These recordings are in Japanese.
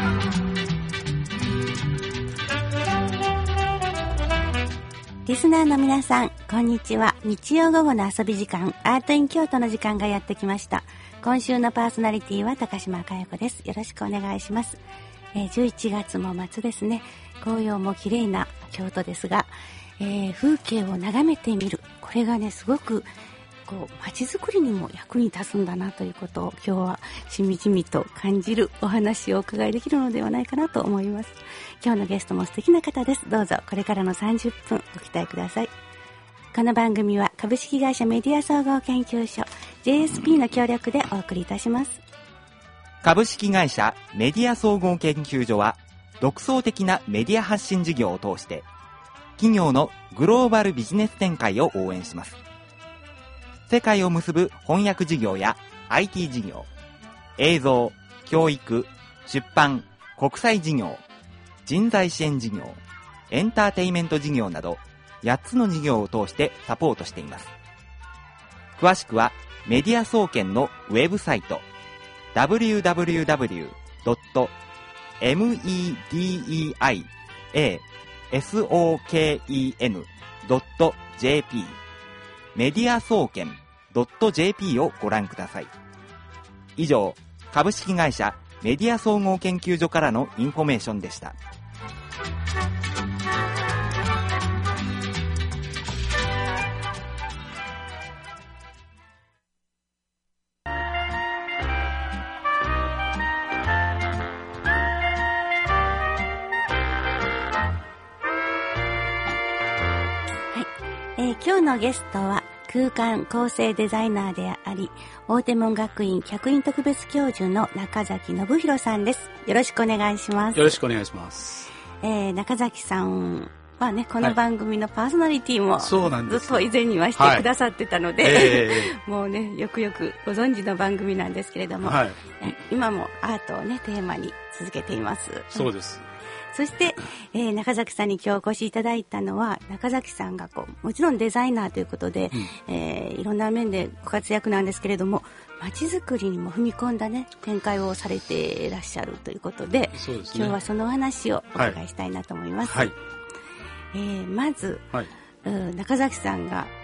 リスナーの皆さん、こんにちは。日曜午後の遊び時間、アートイン京都の時間がやってきました。今週のパーソナリティは高島佳代子です。よろしくお願いします。11月も末ですね。紅葉も綺麗な京都ですが、風景を眺めてみる。これがね、すごく街づくりにも役に立つんだなということを今日はしみじみと感じるお話をお伺いできるのではないかなと思います。今日のゲストも素敵な方です。どうぞこれからの30分ご期待ください。この番組は株式会社メディア総合研究所 JSP の協力でお送りいたします。 株式会社メディア総合研究所は独創的なメディア発信事業を通して企業のグローバルビジネス展開を応援します。世界を結ぶ翻訳事業や IT 事業、映像、教育、出版、国際事業、人材支援事業、エンターテイメント事業など8つの事業を通してサポートしています。詳しくはメディア総研のウェブサイト www.mediasoken.jp メディア総研 .jp をご覧ください。以上、株式会社メディア総合研究所からのインフォメーションでした。 今日のゲストは空間構成デザイナーであり、大手門学院客員特別教授の中崎信弘さんです。よろしくお願いします。 よろしくお願いします。 中崎さんはね、この番組のパーソナリティもずっと以前にはしてくださってたので、もうね、よくよくご存知の番組なんですけれども、今もアートをね、テーマに続けています。 そうです。 そして、中崎さんに今日お越しいただいたのは、中崎さんがもちろんデザイナーということで、いろんな面でご活躍なんですけれども、街づくりにも踏み込んだね、展開をされていらっしゃるということで、 そうですね、 今日はそのお話をお伺いしたいなと思います。まず、中崎さんが、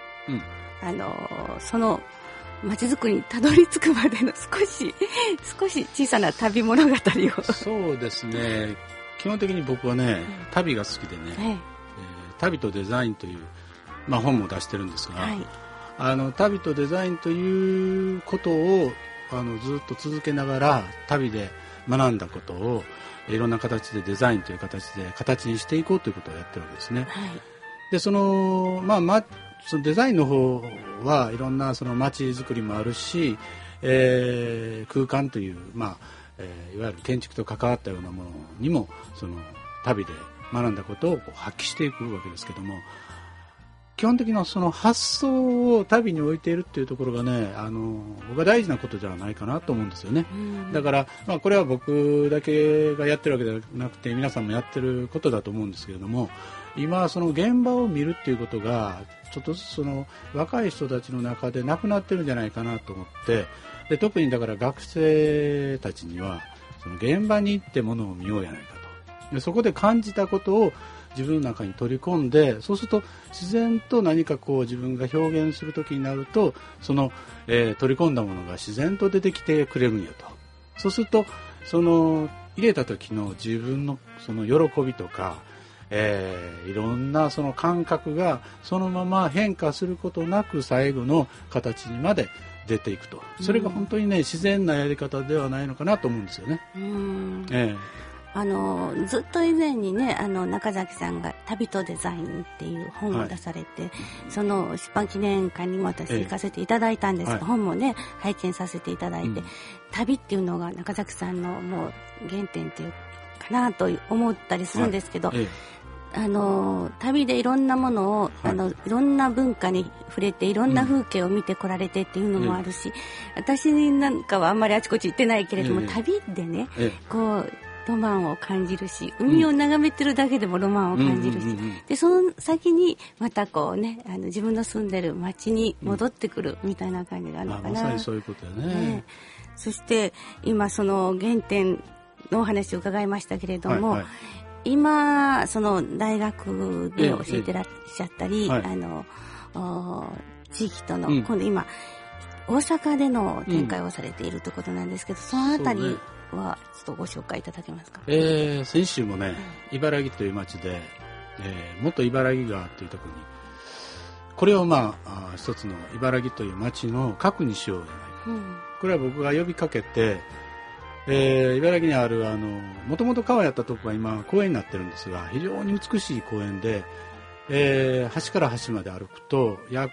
その街づくりにたどり着くまでの少し小さな旅物語を。 そうですね。基本的に僕はね、旅が好きでね、旅とデザインという、本も出してるんですが、旅とデザインということをずっと続けながら、旅で学んだことをいろんな形でデザインという形で形にしていこうということをやってるわけですね。で、そのデザインの方はいろんなその街づくりもあるし、空間といういわゆる建築と関わったようなものにもその旅で学んだことを発揮していくわけですけども、基本的なその発想を旅に置いているっていうところがね、僕は大事なことじゃないかなと思うんですよね。だから、これは僕だけがやってるわけではなくて皆さんもやってることだと思うんですけれども、今その現場を見るっていうことがちょっとずつその若い人たちの中でなくなってるんじゃないかなと思って、で特にだから学生たちにはその現場に行ってものを見ようやないかと。でそこで感じたことを自分の中に取り込んで、そうすると自然と何か自分が表現するときになるとその、取り込んだものが自然と出てきてくれるんやと。そうするとその入れた時の自分のその喜びとか、いろんなその感覚がそのまま変化することなく最後の形にまで出ていくと。それが本当にね、自然なやり方ではないのかなと思うんですよね。 ずっと以前にね、中崎さんが旅とデザインっていう本を出されて、その出版記念館にも私行かせていただいたんですが、本もね拝見させていただいて、旅っていうのが中崎さんのもう原点っていうかなと思ったりするんですけど、旅でいろんなものを、いろんな文化に触れていろんな風景を見てこられてっていうのもあるし、私なんかはあんまりあちこち行ってないけれども、旅でね、ロマンを感じるし、海を眺めてるだけでもロマンを感じるし、でその先にまた自分の住んでる町に戻ってくるみたいな感じがあるのかな。 まさにそういうことだね。 そして今その原点のお話を伺いましたけれども、今その大学で教えてらっしゃったり、地域との、今度今大阪での展開をされているということなんですけど、そのあたりはちょっとご紹介いただけますか。 先週もね、茨城という町で、元茨城川というところに、これを一つの茨城という町の核にしようじゃないか、これは僕が呼びかけて、茨城にあるもともと川やったところが今公園になってるんですが、非常に美しい公園で、端から端まで歩くと約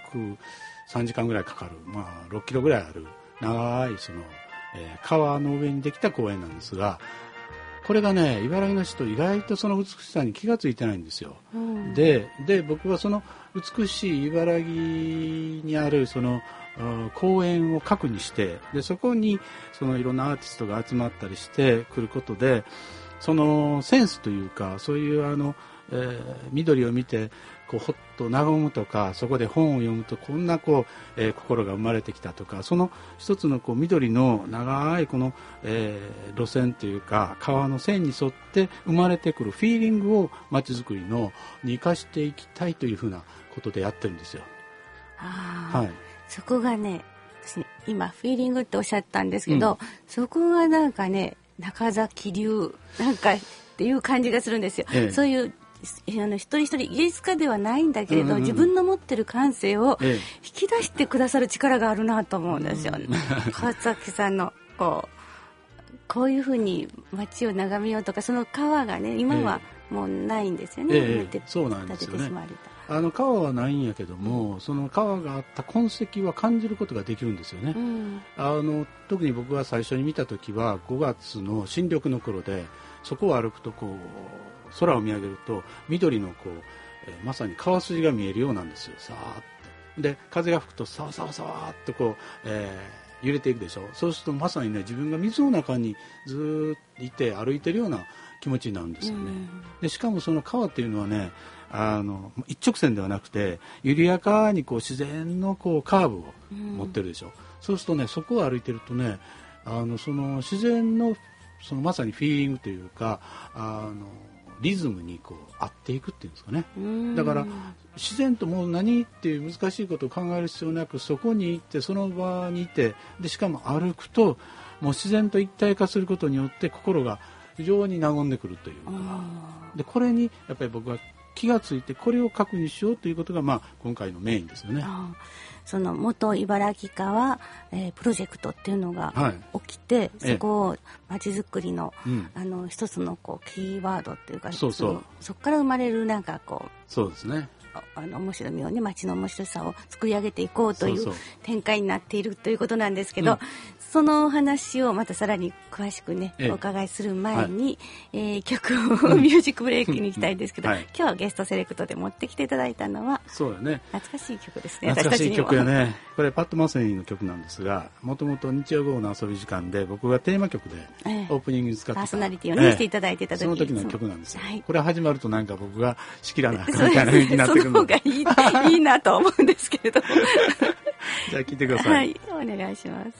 3時間ぐらいかかる、6キロぐらいある長い川の上にできた公園なんですが、これがね、茨城の人意外とその美しさに気がついてないんですよ。で僕はその美しい茨城にあるその公園を核にして、でそこにいろんなアーティストが集まったりしてくることで、そのセンスというか、そういう緑を見てほっと和むとか、そこで本を読むとこんな心が生まれてきたとか、その一つの緑の長いこの、路線というか川の線に沿って生まれてくるフィーリングを街づくりに生かしていきたいというふうなことでやってるんですよ。そこがね、私今フィーリングっておっしゃったんですけど、そこがなんかね、中崎流なんかっていう感じがするんですよ。そういう一人一人芸術家ではないんだけれど、自分の持ってる感性を引き出してくださる力があるなと思うんですよね。川崎さんのこういうふうに街を眺めようとか、その川がね、今はもうないんですよね。そうなんですよね。川はないんやけども、その川があった痕跡は感じることができるんですよね。特に僕が最初に見た時は5月の新緑の頃で、そこを歩くと空を見上げると緑のまさに川筋が見えるようなんですよ。さーっと。で風が吹くとさわさわさわっと揺れていくでしょ。そうするとまさにね、自分が水の中にずっといて歩いてるような気持ちになるんですよね。でしかもその川っていうのはね、一直線ではなくて緩やかに自然のカーブを持ってるでしょ。そうするとね、そこを歩いてるとね、その自然のまさにフィーリングというかリズムに合っていくっていうんですかね。だから自然ともう何っていう難しいことを考える必要なく、そこに行ってその場にいて、でしかも歩くともう自然と一体化することによって心が非常に和んでくるというか、でこれにやっぱり僕は気がついて、これを核にしようということが今回のメインですよね。 その元茨城川、プロジェクトっていうのが起きて、そこを街づくりの、一つのキーワードっていうか、そこから生まれるなんかそうですね、 面白みをね、街の面白さを作り上げていこうという展開になっているということなんですけど、その話をまたさらに詳しくね、お伺いする前に、曲をミュージックブレイクに行きたいんですけど、今日はゲストセレクトで持ってきていただいたのは、 そうだね、 懐かしい曲ですね。 懐かしい曲やね。これパット・マセニーの曲なんですが、もともと日曜午後の遊び時間で僕がテーマ曲でオープニングに使ってた、 パーソナリティをね、していただいてた時、 その時の曲なんですよ。これ始まるとなんか僕が仕切らなあかんみたいな風になってくるので、 その方がいいなと思うんですけれどもじゃあ聴いてください。 お願いします。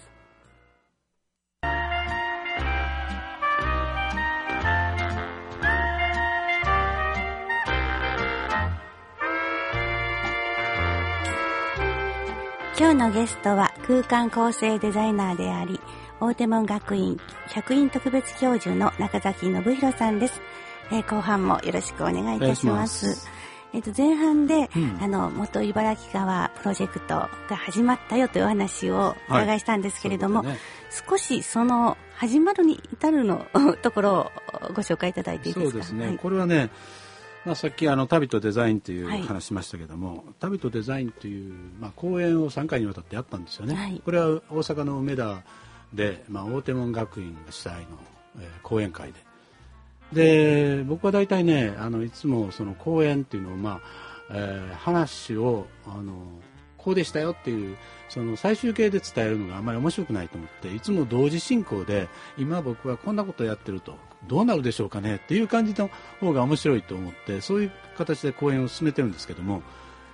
今日のゲストは空間構成デザイナーであり、大手門学院客員特別教授の中崎信弘さんです。後半もよろしくお願いいたします。前半で、元茨城川プロジェクトが始まったよというお話をお伺いしたんですけれども、少しその始まるに至るのところをご紹介いただいていいですか。 そうですね、これはね、さっき旅とデザインという話しましたけども、旅とデザインという、講演を3回にわたってやったんですよね。これは大阪の梅田で、大手門学院主催の、講演会で、僕は大体ね、いつもその講演っていうのを、話をこうでしたよっていうその最終形で伝えるのがあんまり面白くないと思って、いつも同時進行で今僕はこんなことをやってるとどうなるでしょうかねっていう感じの方が面白いと思って、そういう形で講演を進めてるんですけども、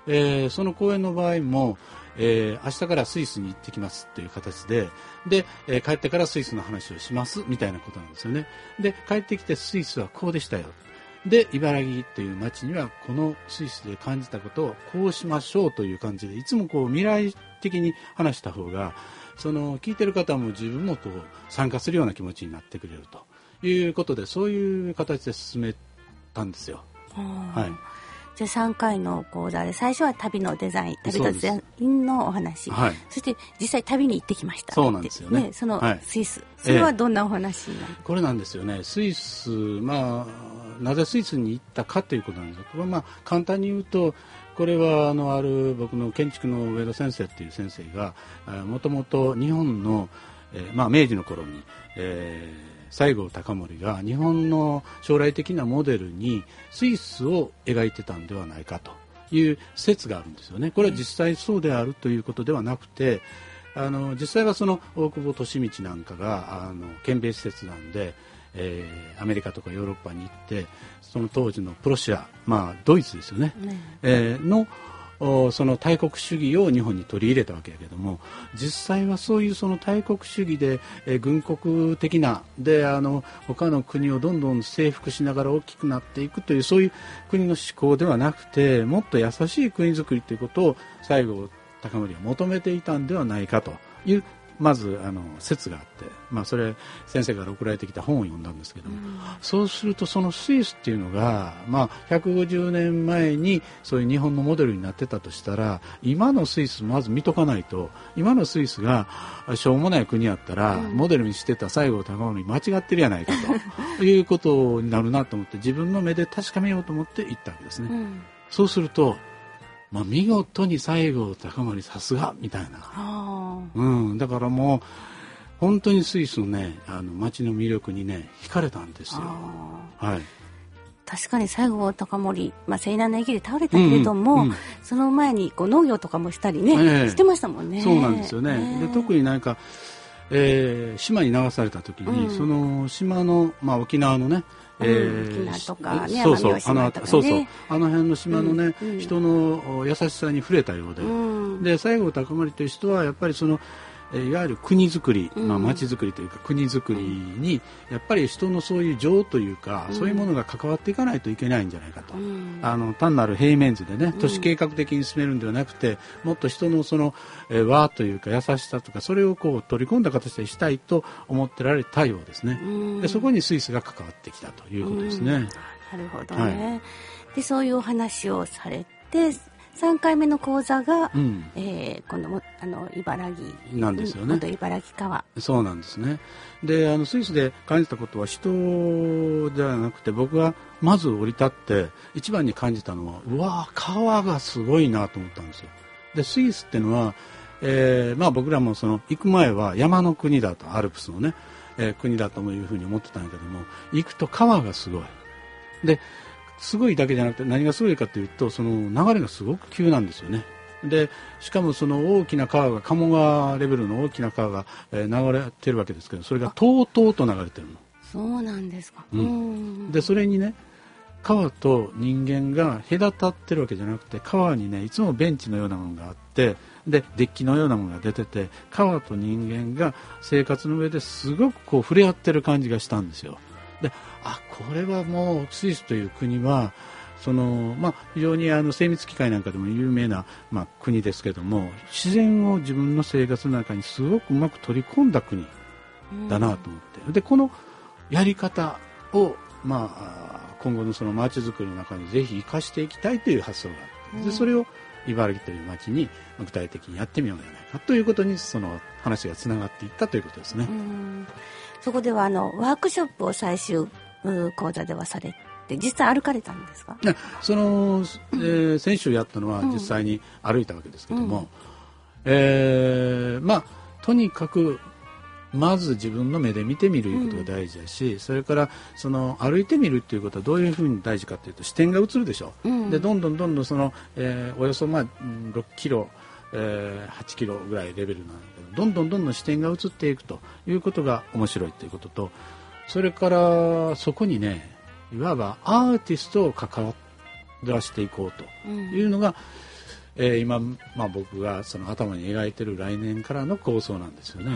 その講演の場合も、明日からスイスに行ってきますという形で、帰ってからスイスの話をしますみたいなことなんですよね。で、帰ってきてスイスはこうでしたよ。で、茨城という町にはこのスイスで感じたことをこうしましょうという感じで、いつもこう未来的に話した方が、その聞いてる方も自分もこう参加するような気持ちになってくれるということで、そういう形で進めたんですよ。はい。 じゃあ3回の講座で最初は旅のデザイン、旅とデザインのお話、はい、そして実際旅に行ってきました。 そうなんですよね。 そのスイス、それはどんなお話なの？ これなんですよね。スイス、なぜスイスに行ったかということなんですけど、簡単に言うと、これはある僕の建築の上田先生っていう先生が、もともと日本の、明治の頃に、西郷隆盛が日本の将来的なモデルにスイスを描いてたんではないかという説があるんですよね。これは実際そうであるということではなくて、実際はその大久保利通なんかが建米施設なんで、アメリカとかヨーロッパに行って、その当時のプロシア、ドイツですよね、のその大国主義を日本に取り入れたわけだけども、実際はそういうその大国主義で、軍国的なで他の国をどんどん征服しながら大きくなっていくという、そういう国の思考ではなくて、もっと優しい国づくりということを西郷隆盛は求めていたんではないかというまず説があって、それ先生から送られてきた本を読んだんですけども、そうするとそのスイスっていうのが、150年前にそういう日本のモデルになってたとしたら、今のスイスまず見とかないと、今のスイスがしょうもない国やったら、モデルにしてた西郷隆盛間違ってるやないかということになるなと思って、自分の目で確かめようと思って行ったわけですね。そうすると見事に西郷隆盛さすがみたいな、だからもう本当にスイスのね、街の魅力にね惹かれたんですよ。はい。 確かに西郷隆盛、西南の駅で倒れたけれども、その前に農業とかもしたりね、してましたもんね。 そうなんですよね。で、特に島に流された時に、その島の、沖縄のね、 沖縄とかね、奄美大島とかね、 あの辺の島のね、人の優しさに触れたようで、で西郷隆盛という人はやっぱりそのいわゆる国づくり、町づくりというか国づくりにやっぱり人のそういう情というか、そういうものが関わっていかないといけないんじゃないかと、単なる平面図でね、都市計画的に進めるんではなくて、もっと人のその和というか優しさとか、それをこう取り込んだ形でしたいと思ってられたようですね。でそこにスイスが関わってきたということですね。 なるほどね。でそういうお話をされて、3回目の講座が、今度も茨城なんですよね。 元茨城川。 そうなんですね。でスイスで感じたことは人ではなくて、僕がまず降り立って一番に感じたのは、うわー川がすごいなと思ったんですよ。でスイスっていうのは、僕らもその行く前は山の国だと、アルプスのね、国だというふうに思ってたんだけども、行くと川がすごい。ですごいだけじゃなくて、何がすごいかというと、その流れがすごく急なんですよね。でしかもその大きな川が、鴨川レベルの大きな川が、流れてるわけですけど、それがとうとうと流れてるの。 そうなんですか。 でそれにね、川と人間が隔たってるわけじゃなくて、川にねいつもベンチのようなものがあって、でデッキのようなものが出てて、川と人間が生活の上ですごくこう触れ合ってる感じがしたんですよ。でこれはもうスイスという国はその、非常に精密機械なんかでも有名な、国ですけども、自然を自分の生活の中にすごくうまく取り込んだ国だなと思って、でこのやり方を、今後のその街づくりの中にぜひ生かしていきたいという発想があって、でそれを茨城という街に具体的にやってみようではないかということに、その話がつながっていったということですね。 そこではワークショップを最終講座ではされて、実際歩かれたんですか？ その、先週やったのは実際に歩いたわけですけども、とにかくまず自分の目で見てみるということが大事だし、それからその歩いてみるということはどういうふうに大事かというと、視点が移るでしょ。でどんどんその、およそ6キロ、8キロぐらいレベルなんだけど、どんどん視点が移っていくということが面白いということと、それからそこにね、いわばアーティストを関わらせていこうというのが、 今、僕がその頭に描いてる来年からの構想なんですよね。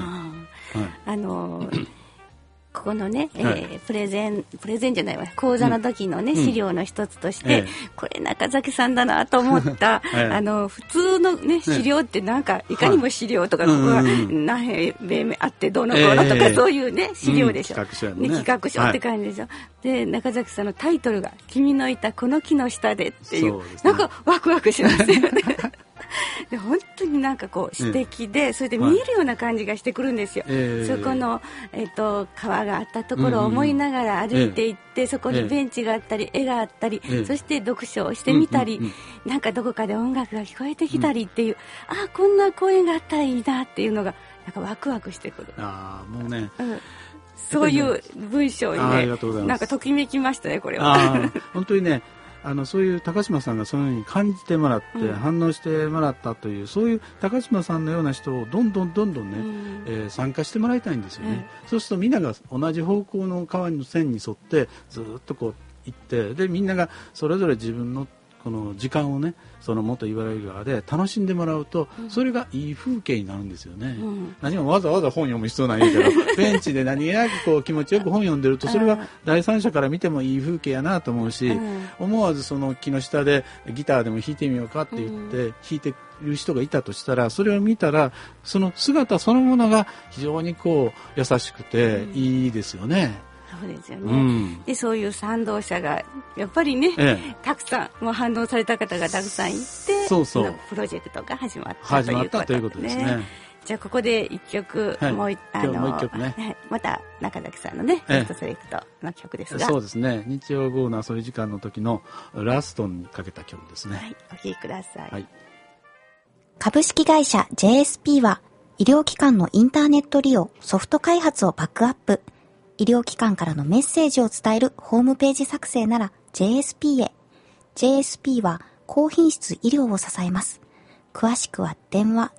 ここのね、プレゼンじゃないわ、講座の時のね、資料の一つとして、これ中崎さんだなと思った、普通のね、資料ってなんか、いかにも資料とか、ここが何平米あってどうのこうのとか、そういうね、資料でしょ。企画書って感じでしょ。で、中崎さんのタイトルが、君のいたこの木の下でっていう、なんかワクワクしますよね。で本当になんかこう詩的で、それで見えるような感じがしてくるんですよ。そこの、川があったところを思いながら歩いていって、そこにベンチがあったり絵があったり、そして読書をしてみたり、なんかどこかで音楽が聞こえてきたりっていう、こんな公園があったらいいなっていうのがなんかワクワクしてくる。 もうね、 そういう文章にね、なんかときめきましたね、これは。 本当にね、そういう高島さんがそういうふうに感じてもらって、反応してもらったという、そういう高島さんのような人をどんどんね、参加してもらいたいんですよね。そうするとみんなが同じ方向の川の線に沿ってずっとこう行って、でみんながそれぞれ自分のこの時間をね、その元茨城川で楽しんでもらうと、それがいい風景になるんですよね。何もわざわざ本読む必要ないんやけど、ベンチで何気なくこう気持ちよく本読んでると、それが第三者から見てもいい風景やなと思うし、思わずその木の下でギターでも弾いてみようかって言って弾いてる人がいたとしたら、それを見たらその姿そのものが非常にこう優しくていいですよね。 そうですよね。で、そういう賛同者がやっぱりね、たくさんもう反応された方がたくさんいて、プロジェクトが始まったということですね。じゃあここで一曲、もう一曲ね、また中崎さんのね、ベストセレクトの曲ですが、 そうですね、日曜午後の遊び時間の時のラストにかけた曲ですね。 お聴きください。 株式会社 JSP は医療機関のインターネット利用、ソフト開発をバックアップ。医療機関からのメッセージを伝えるホームページ作成なら JSP へ。JSP は高品質医療を支えます。詳しくは電話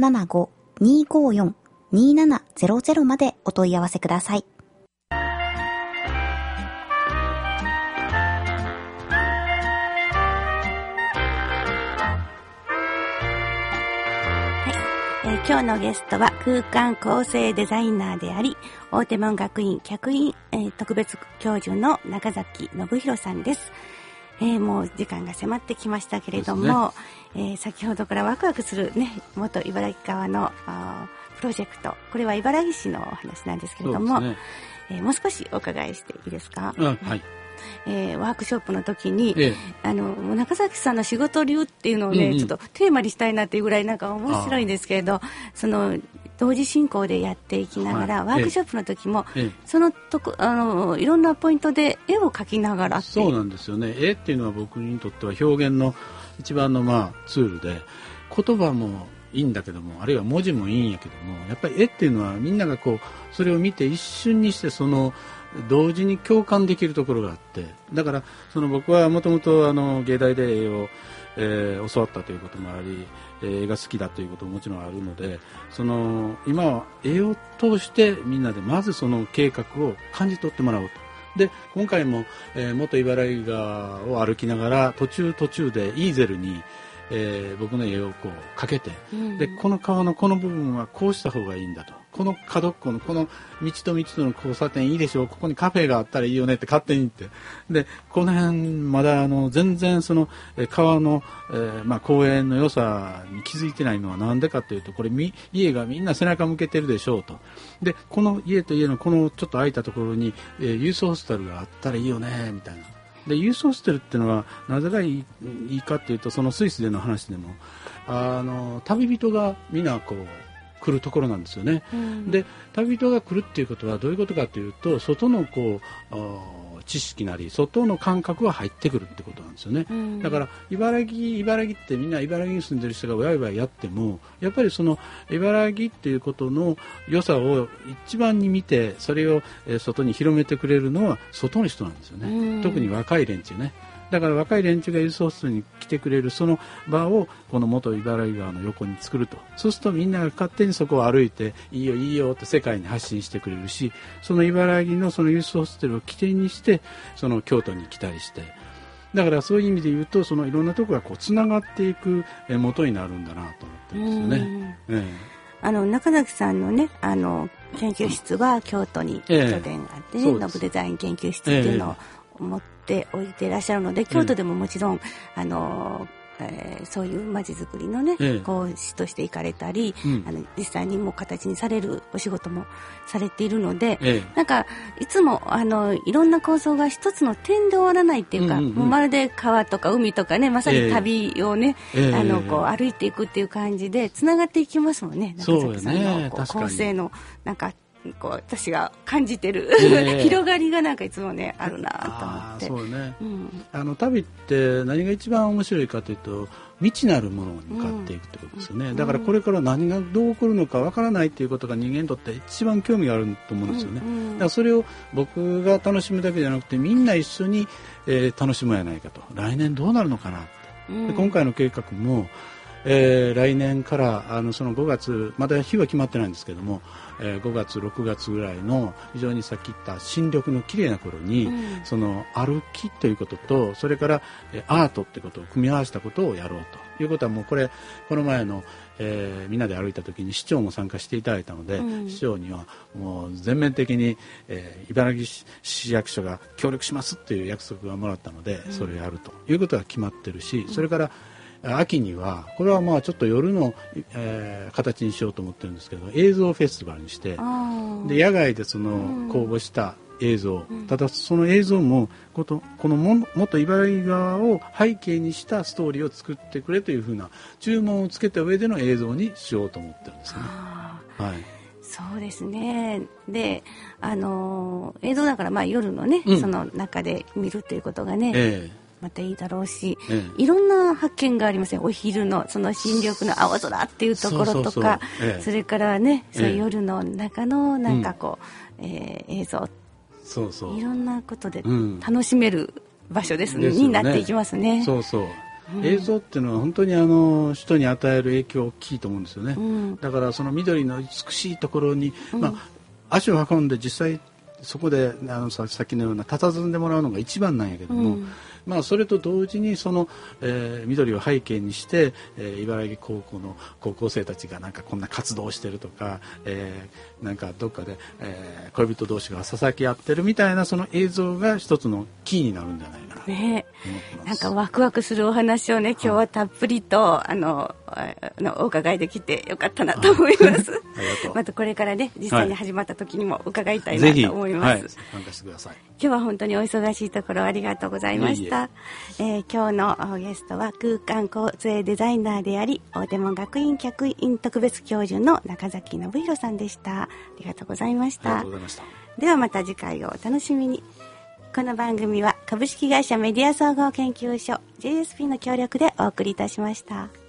075-254-2700 までお問い合わせください。 今日のゲストは空間構成デザイナーであり、大手門学院客員、特別教授の中崎信弘さんです。もう時間が迫ってきましたけれども、先ほどからワクワクするね、元茨城川のプロジェクト、これは茨城市のお話なんですけれども、もう少しお伺いしていいですか？はい。ワークショップの時に、中崎さんの仕事流っていうのをね、ちょっとテーマにしたいなっていうぐらいなんか面白いんですけれど、その同時進行でやっていきながら、ワークショップの時も、そのいろんなポイントで絵を描きながらっていう。 そうなんですよね。絵っていうのは僕にとっては表現の一番のツールで、言葉もいいんだけども、あるいは文字もいいんやけども、やっぱり絵っていうのはみんながこうそれを見て一瞬にしてその同時に共感できるところがあって、だからその僕はもともと芸大で絵を、教わったということもあり、絵が好きだということももちろんあるので、その今は絵を通してみんなでまずその計画を感じ取ってもらおうと。で今回も、元茨城川を歩きながら途中でイーゼルに僕の絵をこうかけて、でこの川のこの部分はこうした方がいいんだと、この角っこのこの道と道との交差点いいでしょう、ここにカフェがあったらいいよねって勝手に言って、でこの辺まだ全然その川の、公園の良さに気づいてないのはなんでかというと、これ家がみんな背中向けてるでしょうと、でこの家と家のこのちょっと空いたところに、ユースホステルがあったらいいよねみたいな。でユースホステルっていうのはなぜがいいかっていうと、そのスイスでの話でも旅人がみんなこう来るところなんですよね。で旅人が来るっていうことはどういうことかというと、外のこう知識なり外の感覚が入ってくるってことなんですよね。だから茨城ってみんな茨城に住んでる人がワイワイやっても、やっぱりその茨城っていうことの良さを一番に見て、それを外に広めてくれるのは外の人なんですよね。特に若い連中ね。だから若い連中がユースホステルに来てくれるその場をこの元茨城川の横に作ると、そうするとみんなが勝手にそこを歩いていいよいいよって世界に発信してくれるし、その茨城のそのユースホステルを起点にしてその京都に来たりして、 だからそういう意味で言うとそのいろんなところがこうつながっていく元になるんだなと思ってるんですよね。 中崎さんのね研究室は京都に拠点があってね、ノブデザイン研究室っていうのを持っておいていらっしゃるので、京都でももちろんそういうまちづくりのね、講師として行かれたり、実際にもう形にされるお仕事もされているので、なんかいつもいろんな構想が一つの点で終わらないっていうか、もうまるで川とか海とかね、まさに旅をね、こう歩いていくっていう感じでつながっていきますもんね。中崎さんの構成のなんかこう私が感じてる、広がりがなんかいつもねあるなと思って。そうね、 旅って何が一番面白いかというと未知なるものに向かっていくってことですよね。だからこれから何がどう起こるのかわからないっていうことが人間にとって一番興味があると思うんですよね。だからそれを僕が楽しむだけじゃなくてみんな一緒に、楽しむやないかと。来年どうなるのかなって、で今回の計画も来年からその5月まだ日は決まってないんですけども、5月6月ぐらいの非常にさっき言った新緑の綺麗な頃に、その歩きということとそれからアートってことを組み合わせたことをやろうということはもうこの前の、みんなで歩いた時に市長も参加していただいたので、市長にはもう全面的に、茨城市役所が協力しますっていう約束がもらったので、それをやるということが決まってるし、それから秋にはこれはまあちょっと夜の、形にしようと思ってるんですけど、映像フェスティバルにしてで野外でその公募した映像、ただその映像もこの元茨城側を背景にしたストーリーを作ってくれというふうな注文をつけた上での映像にしようと思ってるんですね。 そうですね。で、映像だからまあ夜のね、その中で見るということがね、またいいだろうし、いろんな発見がありますね。お昼のその新緑の青空っていうところとか、それからね、そういう夜の中のなんかこう、映像、いろんなことで楽しめる場所ですね、になっていきますね。 映像っていうのは本当に人に与える影響大きいと思うんですよね。だからその緑の美しいところに、足を運んで実際そこでさっきのような佇んでもらうのが一番なんやけども、それと同時にその、緑を背景にして、茨城高校の高校生たちがなんかこんな活動をしてるとか、なんかどっかで、恋人同士がささき合ってるみたいなその映像が一つのキーになるんじゃないかなと思ってます。 なんかワクワクするお話をね今日はたっぷりとお伺いできてよかったなと思います。またこれからね実際に始まった時にも伺いたいなと思います。 参加してください。 今日は本当にお忙しいところありがとうございました。今日のゲストは空間構成デザイナーであり大手門学院客員特別教授の中崎信弘さんでした。ありがとうございました。ではまた次回をお楽しみに。この番組は株式会社メディア総合研究所 JSP の協力でお送りいたしました。